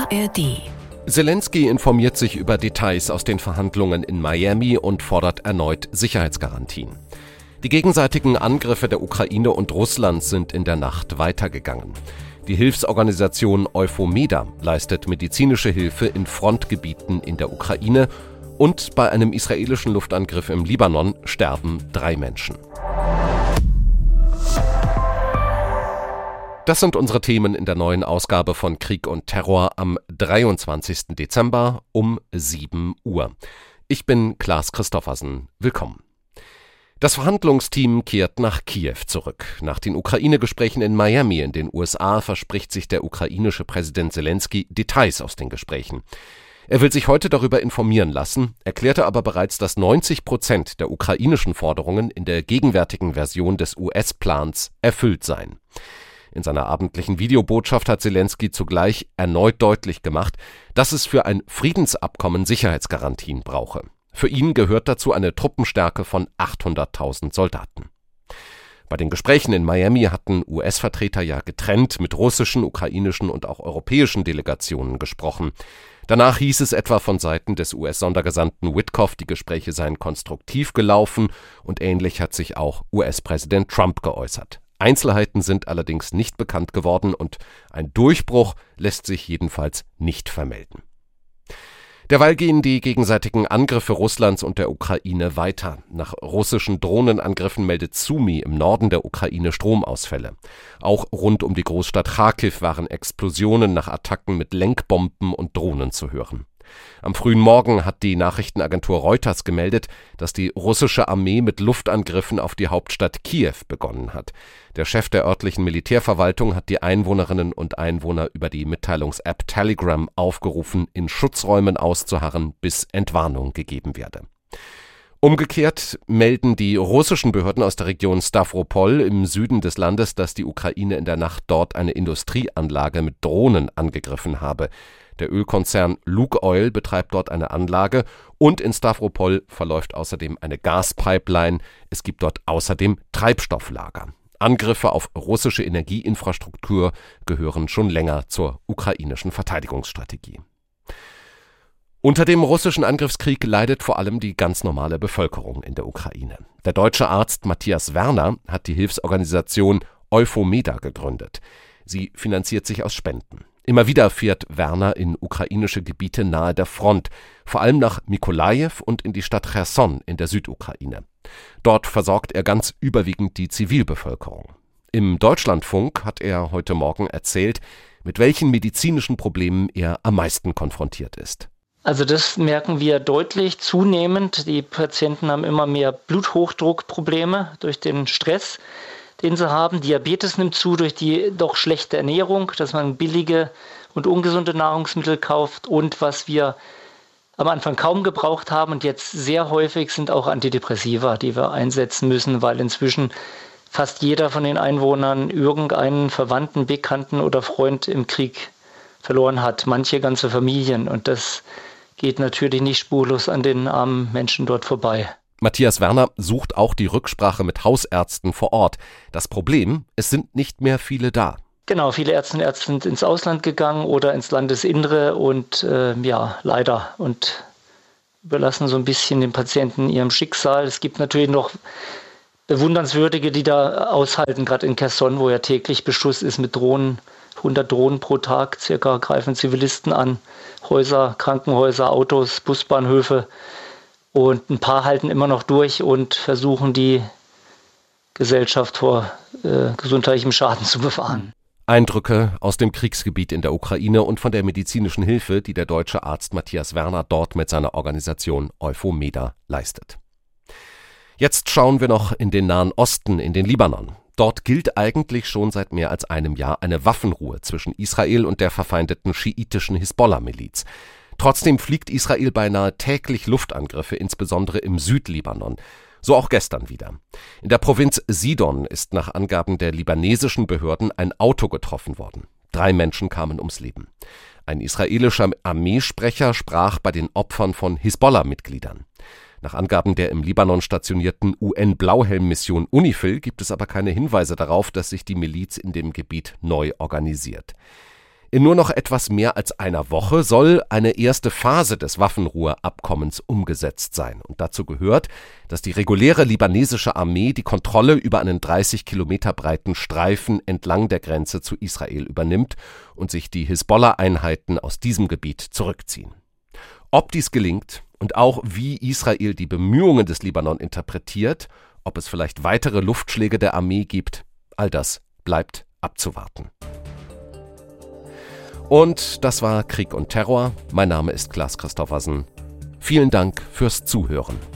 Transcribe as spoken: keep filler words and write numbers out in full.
A R D. Selenskyj informiert sich über Details aus den Verhandlungen in Miami und fordert erneut Sicherheitsgarantien. Die gegenseitigen Angriffe der Ukraine und Russlands sind in der Nacht weitergegangen. Die Hilfsorganisation Eufomeda leistet medizinische Hilfe in Frontgebieten in der Ukraine und bei einem israelischen Luftangriff im Libanon sterben drei Menschen. Das sind unsere Themen in der neuen Ausgabe von Krieg und Terror am dreiundzwanzigsten Dezember um sieben Uhr. Ich bin Klaas Christoffersen. Willkommen. Das Verhandlungsteam kehrt nach Kiew zurück. Nach den Ukraine-Gesprächen in Miami in den U S A verspricht sich der ukrainische Präsident Selenskyj Details aus den Gesprächen. Er will sich heute darüber informieren lassen, erklärte aber bereits, dass neunzig Prozent der ukrainischen Forderungen in der gegenwärtigen Version des U S-Plans erfüllt seien. In seiner abendlichen Videobotschaft hat Selenskyj zugleich erneut deutlich gemacht, dass es für ein Friedensabkommen Sicherheitsgarantien brauche. Für ihn gehört dazu eine Truppenstärke von achthunderttausend Soldaten. Bei den Gesprächen in Miami hatten U S-Vertreter ja getrennt mit russischen, ukrainischen und auch europäischen Delegationen gesprochen. Danach hieß es etwa von Seiten des U S-Sondergesandten Witkoff, die Gespräche seien konstruktiv gelaufen, und ähnlich hat sich auch U S-Präsident Trump geäußert. Einzelheiten sind allerdings nicht bekannt geworden und ein Durchbruch lässt sich jedenfalls nicht vermelden. Derweil gehen die gegenseitigen Angriffe Russlands und der Ukraine weiter. Nach russischen Drohnenangriffen meldet Sumy im Norden der Ukraine Stromausfälle. Auch rund um die Großstadt Charkiw waren Explosionen nach Attacken mit Lenkbomben und Drohnen zu hören. Am frühen Morgen hat die Nachrichtenagentur Reuters gemeldet, dass die russische Armee mit Luftangriffen auf die Hauptstadt Kiew begonnen hat. Der Chef der örtlichen Militärverwaltung hat die Einwohnerinnen und Einwohner über die Mitteilungs-App Telegram aufgerufen, in Schutzräumen auszuharren, bis Entwarnung gegeben werde. Umgekehrt melden die russischen Behörden aus der Region Stavropol im Süden des Landes, dass die Ukraine in der Nacht dort eine Industrieanlage mit Drohnen angegriffen habe. Der Ölkonzern Lukoil betreibt dort eine Anlage und in Stavropol verläuft außerdem eine Gaspipeline. Es gibt dort außerdem Treibstofflager. Angriffe auf russische Energieinfrastruktur gehören schon länger zur ukrainischen Verteidigungsstrategie. Unter dem russischen Angriffskrieg leidet vor allem die ganz normale Bevölkerung in der Ukraine. Der deutsche Arzt Matthias Werner hat die Hilfsorganisation Eufomeda gegründet. Sie finanziert sich aus Spenden. Immer wieder fährt Werner in ukrainische Gebiete nahe der Front, vor allem nach Mykolajiw und in die Stadt Cherson in der Südukraine. Dort versorgt er ganz überwiegend die Zivilbevölkerung. Im Deutschlandfunk hat er heute Morgen erzählt, mit welchen medizinischen Problemen er am meisten konfrontiert ist. Also das merken wir deutlich zunehmend. Die Patienten haben immer mehr Bluthochdruckprobleme durch den Stress, den sie haben. Diabetes nimmt zu durch die doch schlechte Ernährung, dass man billige und ungesunde Nahrungsmittel kauft. Und was wir am Anfang kaum gebraucht haben und jetzt sehr häufig sind auch Antidepressiva, die wir einsetzen müssen, weil inzwischen fast jeder von den Einwohnern irgendeinen Verwandten, Bekannten oder Freund im Krieg verloren hat. Manche ganze Familien. Und das geht natürlich nicht spurlos an den armen Menschen dort vorbei. Matthias Werner sucht auch die Rücksprache mit Hausärzten vor Ort. Das Problem, es sind nicht mehr viele da. Genau, viele Ärzte und Ärzte sind ins Ausland gegangen oder ins Landesinnere und äh, ja, leider und überlassen so ein bisschen den Patienten ihrem Schicksal. Es gibt natürlich noch Bewundernswürdige, die da aushalten, gerade in Cherson, wo ja täglich Beschuss ist mit Drohnen, hundert Drohnen pro Tag, circa greifen Zivilisten an, Häuser, Krankenhäuser, Autos, Busbahnhöfe. Und ein paar halten immer noch durch und versuchen, die Gesellschaft vor äh, gesundheitlichem Schaden zu bewahren. Eindrücke aus dem Kriegsgebiet in der Ukraine und von der medizinischen Hilfe, die der deutsche Arzt Matthias Werner dort mit seiner Organisation Eufomeda leistet. Jetzt schauen wir noch in den Nahen Osten, in den Libanon. Dort gilt eigentlich schon seit mehr als einem Jahr eine Waffenruhe zwischen Israel und der verfeindeten schiitischen Hisbollah-Miliz. Trotzdem fliegt Israel beinahe täglich Luftangriffe, insbesondere im Südlibanon. So auch gestern wieder. In der Provinz Sidon ist nach Angaben der libanesischen Behörden ein Auto getroffen worden. Drei Menschen kamen ums Leben. Ein israelischer Armeesprecher sprach bei den Opfern von Hisbollah-Mitgliedern. Nach Angaben der im Libanon stationierten U N-Blauhelm-Mission UNIFIL gibt es aber keine Hinweise darauf, dass sich die Miliz in dem Gebiet neu organisiert. In nur noch etwas mehr als einer Woche soll eine erste Phase des Waffenruheabkommens umgesetzt sein. Und dazu gehört, dass die reguläre libanesische Armee die Kontrolle über einen dreißig Kilometer breiten Streifen entlang der Grenze zu Israel übernimmt und sich die Hisbollah-Einheiten aus diesem Gebiet zurückziehen. Ob dies gelingt und auch wie Israel die Bemühungen des Libanon interpretiert, ob es vielleicht weitere Luftschläge der Armee gibt, all das bleibt abzuwarten. Und das war Krieg und Terror. Mein Name ist Klaas Christoffersen. Vielen Dank fürs Zuhören.